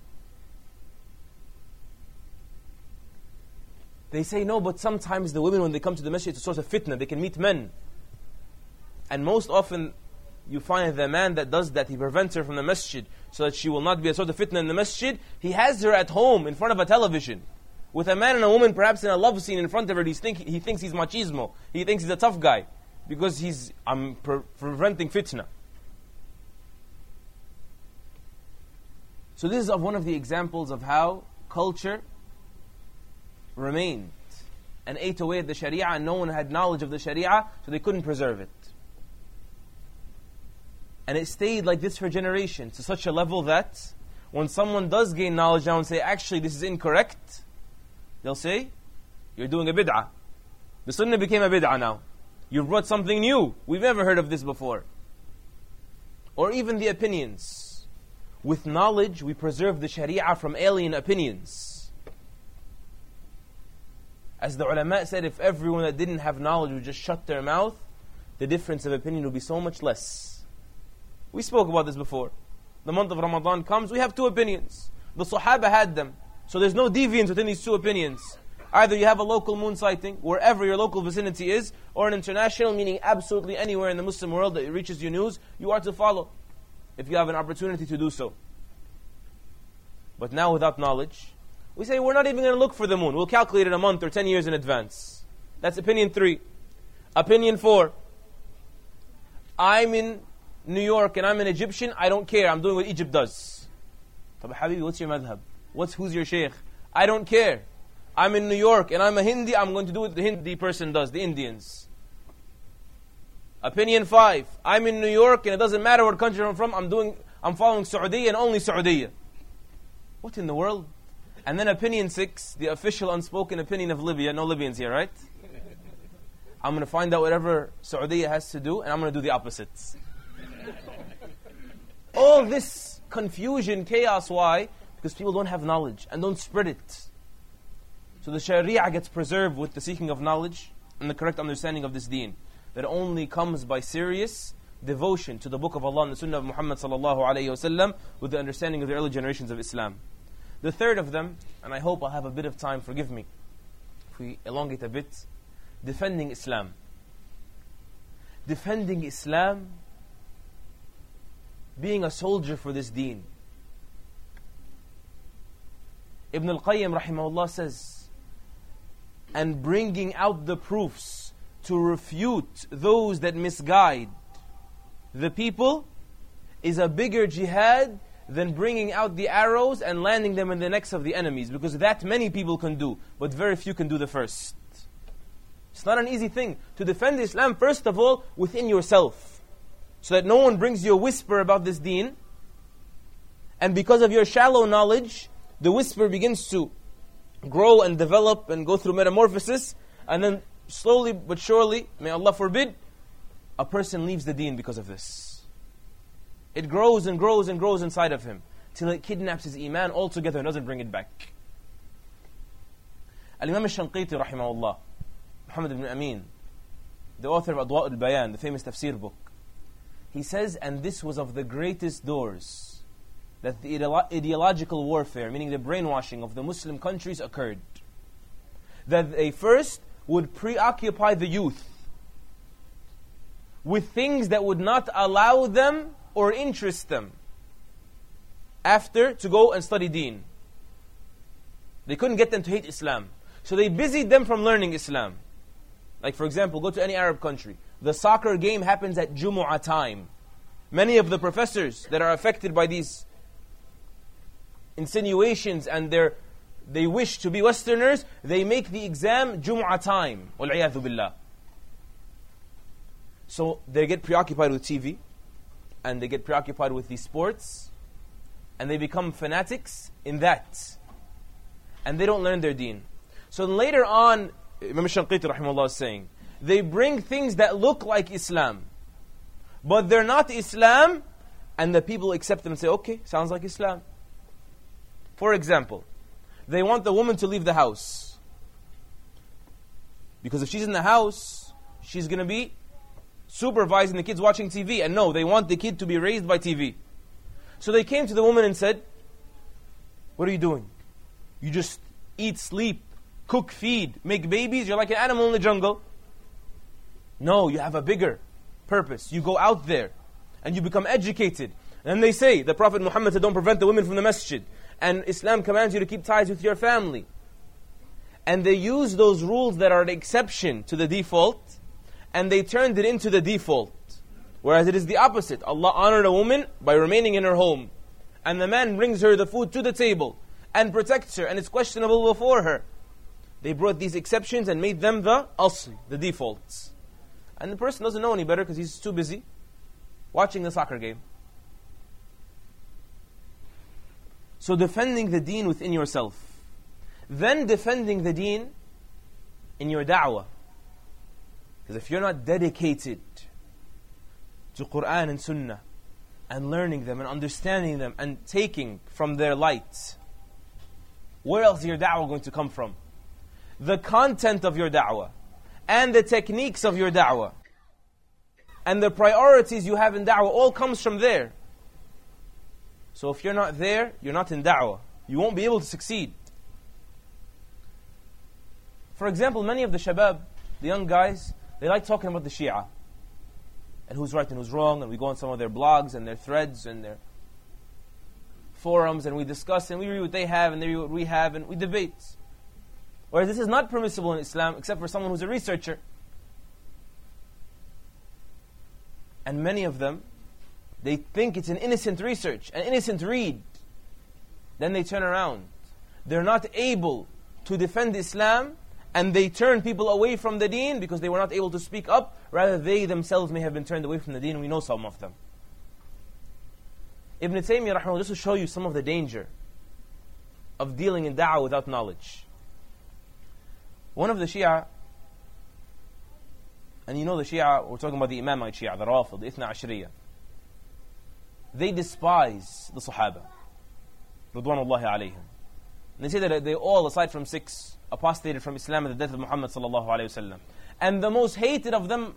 They say, no, but sometimes the women, when they come to the masjid, it's a source of fitna. They can meet men. And most often, you find the man that does that, he prevents her from the masjid so that she will not be a sort of fitna in the masjid. He has her at home in front of a television with a man and a woman perhaps in a love scene in front of her. He thinks he's machismo. He thinks he's a tough guy because he's preventing fitna. So this is one of the examples of how culture remained and ate away at the Sharia, and no one had knowledge of the Sharia, so they couldn't preserve it. And it stayed like this for generations, to such a level that when someone does gain knowledge now and say, actually this is incorrect, they'll say, you're doing a bid'ah. The sunnah became a bid'ah now. You've brought something new. We've never heard of this before. Or even the opinions. With knowledge, we preserve the Sharia from alien opinions. As the ulama said, if everyone that didn't have knowledge would just shut their mouth, the difference of opinion would be so much less. We spoke about this before. The month of Ramadan comes, we have two opinions. The Sahaba had them. So there's no deviance within these two opinions. Either you have a local moon sighting, wherever your local vicinity is, or an international, meaning absolutely anywhere in the Muslim world that it reaches you news, you are to follow, if you have an opportunity to do so. But now without knowledge, we say we're not even going to look for the moon. We'll calculate it a month or 10 years in advance. That's opinion 3. Opinion 4. I'm in New York and I'm an Egyptian. I don't care. I'm doing what Egypt does. Tabi Habibi, what's your madhab? Who's your sheikh? I don't care. I'm in New York and I'm a Hindi. I'm going to do what the Hindi person does, the Indians. Opinion 5. I'm in New York and it doesn't matter what country I'm from. I'm following Saudi and only Saudi. What in the world? And then opinion 6, the official unspoken opinion of Libya. No Libyans here, right? I'm going to find out whatever Saudi has to do and I'm going to do the opposites. All this confusion, chaos, why? Because people don't have knowledge and don't spread it. So the Sharia gets preserved with the seeking of knowledge and the correct understanding of this deen. That only comes by serious devotion to the book of Allah and the sunnah of Muhammad sallallahu alayhi wasallam, with the understanding of the early generations of Islam. The third of them, and I hope I'll have a bit of time, forgive me if we elongate a bit, defending Islam. Defending Islam, being a soldier for this deen. Ibn al-Qayyim rahimahullah says, and bringing out the proofs to refute those that misguide the people is a bigger jihad than bringing out the arrows and landing them in the necks of the enemies, because that many people can do, but very few can do the first. It's not an easy thing to defend Islam, first of all, within yourself, so that no one brings you a whisper about this deen, and because of your shallow knowledge, the whisper begins to grow and develop and go through metamorphosis, and then slowly but surely, may Allah forbid, a person leaves the deen because of this. It grows and grows and grows inside of him till it kidnaps his iman altogether and doesn't bring it back. Al-Imam al-Shanqiti rahimahullah, Muhammad ibn Amin, the author of Adwa' al-Bayan, the famous tafsir book, he says, and this was of the greatest doors, that the ideological warfare, meaning the brainwashing of the Muslim countries, occurred. That they first would preoccupy the youth with things that would not allow them or interest them after to go and study deen. They couldn't get them to hate Islam. So they busied them from learning Islam. Like for example, go to any Arab country. The soccer game happens at Jumu'ah time. Many of the professors that are affected by these insinuations and they wish to be Westerners, they make the exam Jumu'ah time. Wal-'iyadhu billah. So they get preoccupied with TV, and they get preoccupied with these sports, and they become fanatics in that. And they don't learn their deen. So later on, Imam Shanqiti rahimahullah is saying, they bring things that look like Islam, but they're not Islam, and the people accept them and say, okay, sounds like Islam. For example, they want the woman to leave the house. Because if she's in the house, she's going to be supervising the kids watching TV. And no, they want the kid to be raised by TV. So they came to the woman and said, what are you doing? You just eat, sleep, cook, feed, make babies? You're like an animal in the jungle. No, you have a bigger purpose. You go out there and you become educated. And they say, the Prophet Muhammad said, don't prevent the women from the masjid. And Islam commands you to keep ties with your family. And they use those rules that are an exception to the default, and they turned it into the default. Whereas it is the opposite. Allah honored a woman by remaining in her home. And the man brings her the food to the table and protects her, and it's questionable before her. They brought these exceptions and made them the asl, the defaults. And the person doesn't know any better because he's too busy watching the soccer game. So defending the deen within yourself. Then defending the deen in your da'wah. Because if you're not dedicated to Qur'an and Sunnah, and learning them and understanding them and taking from their light, where else is your da'wah going to come from? The content of your da'wah, and the techniques of your da'wah, and the priorities you have in da'wah, all comes from there. So if you're not there, you're not in da'wah. You won't be able to succeed. For example, many of the shabab, the young guys, they like talking about the Shia and who's right and who's wrong, and we go on some of their blogs and their threads and their forums, and we discuss and we read what they have and they read what we have, and we debate. Whereas this is not permissible in Islam except for someone who's a researcher. And many of them, they think it's an innocent research, an innocent read. Then they turn around. They're not able to defend Islam, and they turn people away from the deen because they were not able to speak up. Rather, they themselves may have been turned away from the deen. We know some of them. Ibn Taymiyyah, rahimahullah, just to show you some of the danger of dealing in da'wah without knowledge. One of the Shia, and you know the Shia, we're talking about the Imamite Shia, the Rafid, the Ithna Ashriyah. They despise the Sahaba, Ridwanullahi alayhim. And they say that they all, aside from 6, apostated from Islam at the death of Muhammad sallallahu alayhi wasallam. And the most hated of them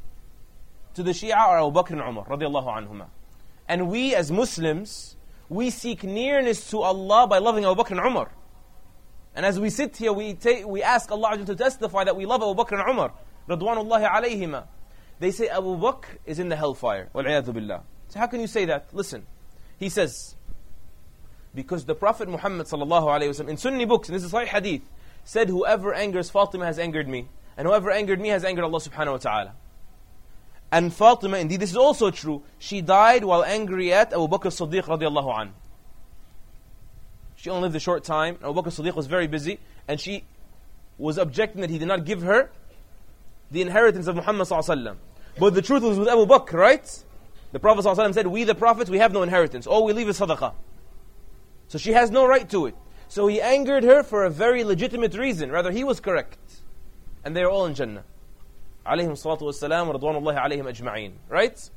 to the Shia are Abu Bakr and Umar, radiallahu anhuma. And we as Muslims, we seek nearness to Allah by loving Abu Bakr and Umar. And as we sit here, we ask Allah to testify that we love Abu Bakr and Umar, Ridwanullahi alayhima. They say Abu Bakr is in the hellfire, wal-'iyadhu billah. So how can you say that? Listen, he says, because the Prophet Muhammad sallallahu alayhi wasallam in Sunni books, and this is Sahih Hadith, said, whoever angers Fatima has angered me, and whoever angered me has angered Allah subhanahu wa ta'ala. And Fatima, indeed this is also true, she died while angry at Abu Bakr as-Siddiq radiallahu anhu. She only lived a short time, Abu Bakr as-Siddiq was very busy, and she was objecting that he did not give her the inheritance of Muhammad sallallahu alayhi wa sallam. But the truth was with Abu Bakr, right? The Prophet sallallahu alayhi wa sallam said, we the prophets, we have no inheritance. All we leave is sadaqah. So she has no right to it. So he angered her for a very legitimate reason. Rather, he was correct. And they are all in Jannah. Alayhim salatu wassalam wa ridwanullahi alayhim ajma'een. Right?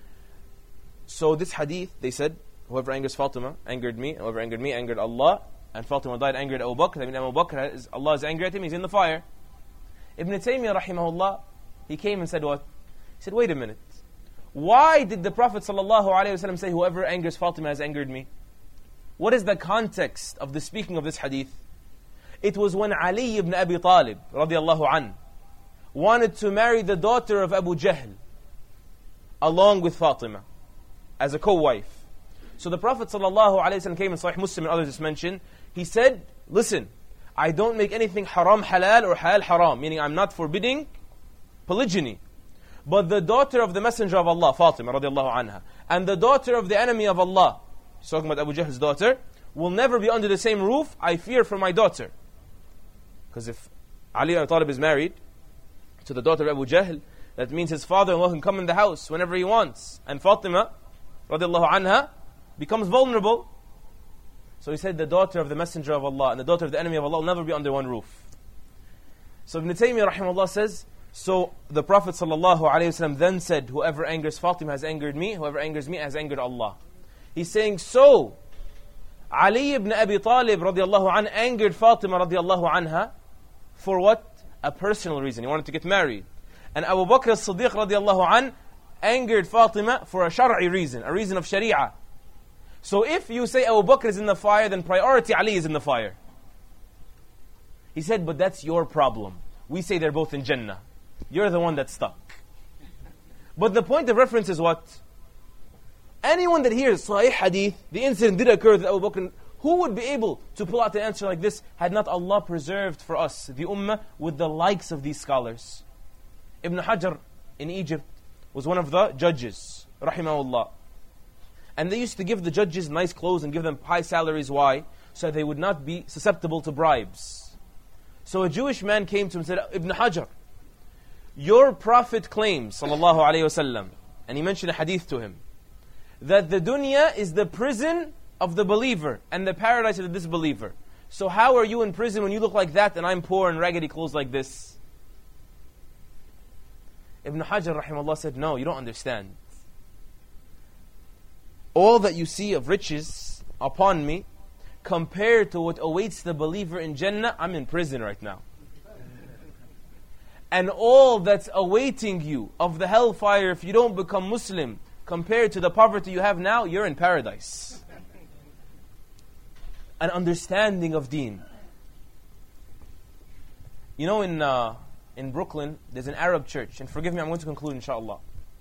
So this hadith, they said, whoever angers Fatima, angered me. Whoever angered me, angered Allah. And Fatima died, angered Abu Bakr. I mean, Abu Bakr, Allah is angry at him, he's in the fire. Ibn Taymiyyah, rahimahullah, he came and said what? He said, wait a minute. Why did the Prophet sallallahu alayhi wa sallam say, whoever angers Fatima has angered me? What is the context of the speaking of this hadith? It was when Ali ibn Abi Talib, radiallahu an, wanted to marry the daughter of Abu Jahl, along with Fatima, as a co-wife. So the Prophet ﷺ came in Sahih Muslim and others just mentioned, he said, listen, I don't make anything haram halal or halal haram, meaning I'm not forbidding polygyny. But the daughter of the Messenger of Allah, Fatima radiallahu anha, and the daughter of the enemy of Allah, he's talking about Abu Jahl's daughter, will never be under the same roof. I fear for my daughter. Because if Ali ibn Abi Talib is married to the daughter of Abu Jahl, that means his father-in-law can come in the house whenever he wants. And Fatima, radiallahu anha, becomes vulnerable. So he said the daughter of the Messenger of Allah and the daughter of the enemy of Allah will never be under one roof. So Ibn Taymiyyah rahimahullah says, so the Prophet sallallahu alayhi wasallam then said, whoever angers Fatima has angered me, whoever angers me has angered Allah. He's saying, so Ali ibn Abi Talib radiallahu anh angered Fatima radiallahu anha for what? A personal reason. He wanted to get married. And Abu Bakr as-Siddiq radiallahu anh angered Fatima for a shar'i reason, a reason of sharia. So if you say Abu Bakr is in the fire, then priority Ali is in the fire. He said, but that's your problem. We say they're both in Jannah. You're the one that's stuck. But the point of reference is what? Anyone that hears Sahih Hadith, the incident did occur with Abu Bakr, who would be able to pull out an answer like this had not Allah preserved for us, the Ummah, with the likes of these scholars? Ibn Hajar in Egypt was one of the judges, rahimahullah. And they used to give the judges nice clothes and give them high salaries. Why? So they would not be susceptible to bribes. So a Jewish man came to him and said, Ibn Hajar, your Prophet claims, sallallahu alayhi wasallam, and he mentioned a hadith to him, that the dunya is the prison of the believer and the paradise of the disbeliever. So how are you in prison when you look like that and I'm poor and raggedy clothes like this? Ibn Hajar rahimahullah said, no, you don't understand. All that you see of riches upon me, compared to what awaits the believer in Jannah, I'm in prison right now. And all that's awaiting you of the hellfire if you don't become Muslim, compared to the poverty you have now, you're in paradise. An understanding of deen. You know, in Brooklyn, there's an Arab church, and forgive me, I'm going to conclude, inshallah,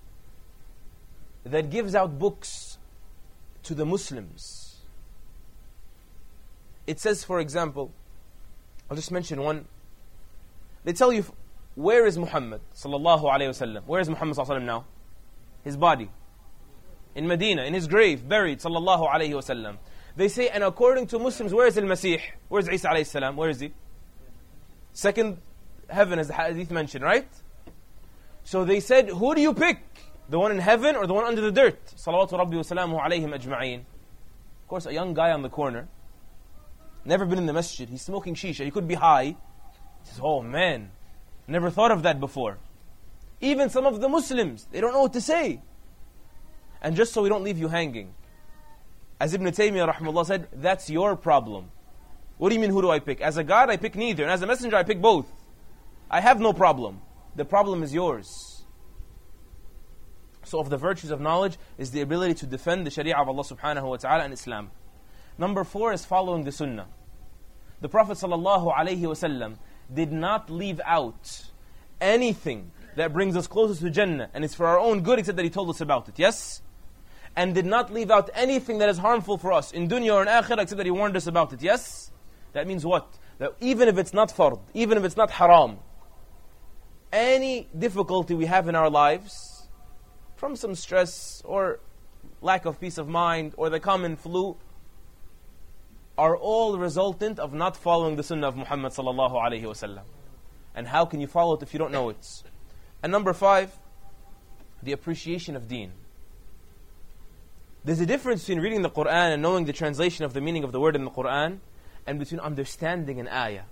that gives out books to the Muslims. It says, for example, I'll just mention one. They tell you, where is Muhammad sallallahu alayhi wasallam? Where is Muhammad sallallahu alayhi wasallam now? His body. In Medina, in his grave, buried sallallahu alayhi wasallam. They say, and according to Muslims, where is Al-Masih? Where is Isa alayhi salam? Where is he? Second heaven, as the hadith mentioned, right? So they said, who do you pick? The one in heaven or the one under the dirt? Salawatu Rabbi wa salamuhu alayhim ajma'een. Of course, a young guy on the corner, never been in the masjid, he's smoking shisha, he could be high. He says, oh man, never thought of that before. Even some of the Muslims, they don't know what to say. And just so we don't leave you hanging, as Ibn Taymiyyah rahimahullah said, that's your problem. What do you mean, who do I pick? As a God, I pick neither. And as a messenger, I pick both. I have no problem. The problem is yours. So of the virtues of knowledge is the ability to defend the Sharia of Allah subhanahu wa ta'ala and Islam. Number 4 is following the Sunnah. The Prophet sallallahu alayhi wasallam did not leave out anything that brings us closer to Jannah and it's for our own good, except that He told us about it. Yes? And did not leave out anything that is harmful for us in dunya or in akhirah, except that He warned us about it. Yes? That means what? That even if it's not fard, even if it's not haram, any difficulty we have in our lives, from some stress or lack of peace of mind or the common flu, are all resultant of not following the sunnah of Muhammad sallallahu alayhi wasallam. And how can you follow it if you don't know it? And number 5, the appreciation of deen. There's a difference between reading the Qur'an and knowing the translation of the meaning of the word in the Qur'an, and between understanding an ayah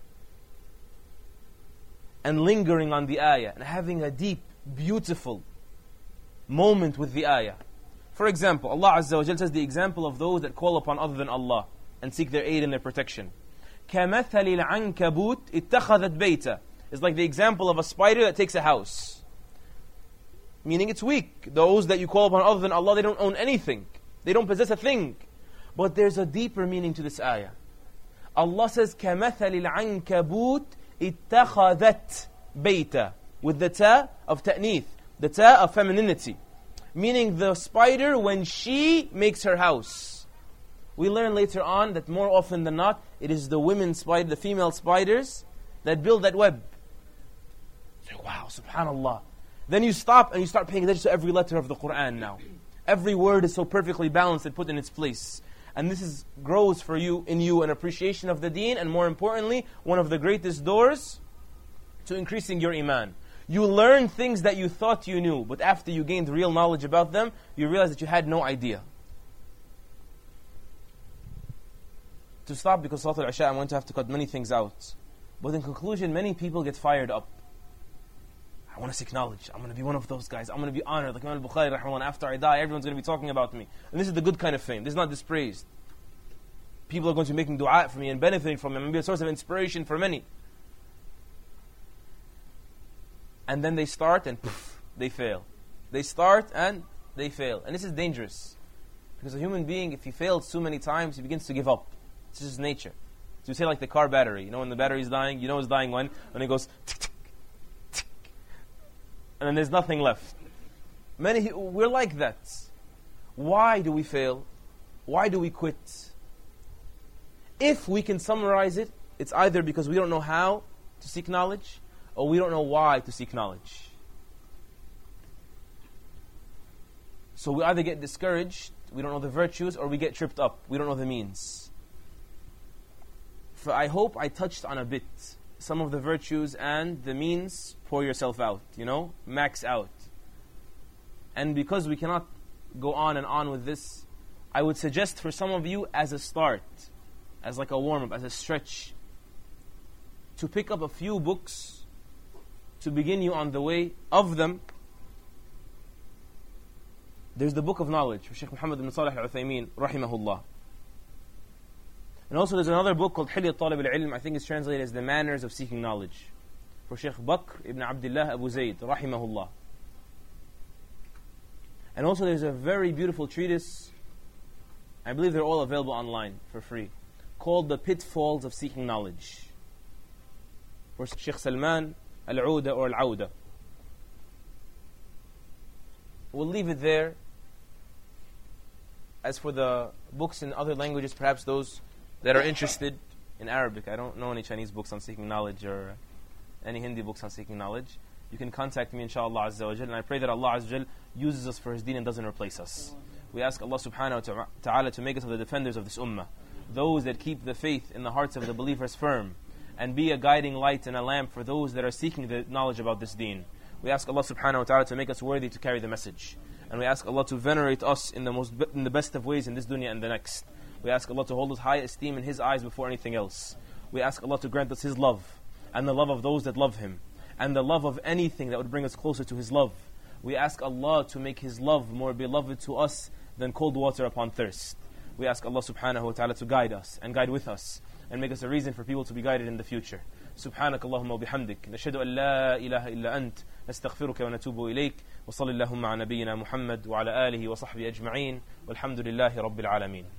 and lingering on the ayah and having a deep, beautiful moment with the ayah. For example, Allah Azza wa Jal says the example of those that call upon other than Allah and seek their aid and their protection. كَمَثَلِ الْعَنْكَبُوتِ اتَّخَذَتْ بَيْتًا. It's like the example of a spider that takes a house. Meaning it's weak. Those that you call upon other than Allah, they don't own anything. They don't possess a thing. But there's a deeper meaning to this ayah. Allah says, كَمَثَلِ الْعَنْكَبُوتِ اتَّخَذَتْ بَيْتًا, with the ta of ta'neeth, the ta of femininity. Meaning the spider when she makes her house. We learn later on that more often than not, it is the women spider, the female spiders, that build that web. Say, wow, subhanallah. Then you stop and you start paying attention to every letter of the Qur'an now. Every word is so perfectly balanced and put in its place. And this grows for you, in you, an appreciation of the deen, and more importantly, one of the greatest doors to increasing your iman. You learn things that you thought you knew, but after you gained real knowledge about them, you realize that you had no idea. To stop, because Salat al-Isha, I'm going to have to cut many things out. But in conclusion, many people get fired up. I want to seek knowledge. I'm going to be one of those guys. I'm going to be honored. Like Imam al-Bukhari, rahimahullah, after I die, everyone's going to be talking about me. And this is the good kind of fame. This is not dispraised. People are going to be making dua for me and benefiting from me. I'm going to be a source of inspiration for many. And then they start and poof, they fail. They start and they fail. And this is dangerous. Because a human being, if he fails too many times, he begins to give up. It's just nature. So you say like the car battery. You know when the battery is dying? You know it's dying when it goes tick, tick, tick. And then there's nothing left. We're like that. Why do we fail? Why do we quit? If we can summarize it, it's either because we don't know how to seek knowledge, or we don't know why to seek knowledge. So we either get discouraged, we don't know the virtues, or we get tripped up, we don't know the means. I hope I touched on a bit some of the virtues and the means. Pour yourself out, max out. And because we cannot go on and on with this, I would suggest for some of you as a start, as like a warm-up, as a stretch, to pick up a few books to begin you on the way of them. There's the Book of Knowledge for Shaykh Muhammad ibn Salih al-Uthaymeen, rahimahullah. And also there's another book called Hilyat Talib al-Ilm, I think it's translated as The Manners of Seeking Knowledge, for Shaykh Bakr ibn Abdullah Abu Zayd, rahimahullah. And also there's a very beautiful treatise, I believe they're all available online for free, called The Pitfalls of Seeking Knowledge. for Sheikh Salman, Al-Uda or Al-Auda. We'll leave it there. As for the books in other languages, perhaps those that are interested in Arabic, I don't know any Chinese books on seeking knowledge or any Hindi books on seeking knowledge. You can contact me, inshallah Azza wa Jal, and I pray that Allah Azza wa Jal uses us for His deen and doesn't replace us. We ask Allah subhanahu wa ta'ala to make us of the defenders of this ummah, those that keep the faith in the hearts of the believers firm, and be a guiding light and a lamp for those that are seeking the knowledge about this deen. We ask Allah subhanahu wa ta'ala to make us worthy to carry the message. And we ask Allah to venerate us in the best of ways in this dunya and the next. We ask Allah to hold us high esteem in His eyes before anything else. We ask Allah to grant us His love, and the love of those that love Him, and the love of anything that would bring us closer to His love. We ask Allah to make His love more beloved to us than cold water upon thirst. We ask Allah subhanahu wa ta'ala to guide us and guide with us and make us a reason for people to be guided in the future. سبحانك اللهم وبحمدك نشهد أن لا إله إلا أنت نستغفرك ونتوب إليك وصل اللهم على نبينا محمد وعلى آله وصحبه أجمعين والحمد لله رب العالمين.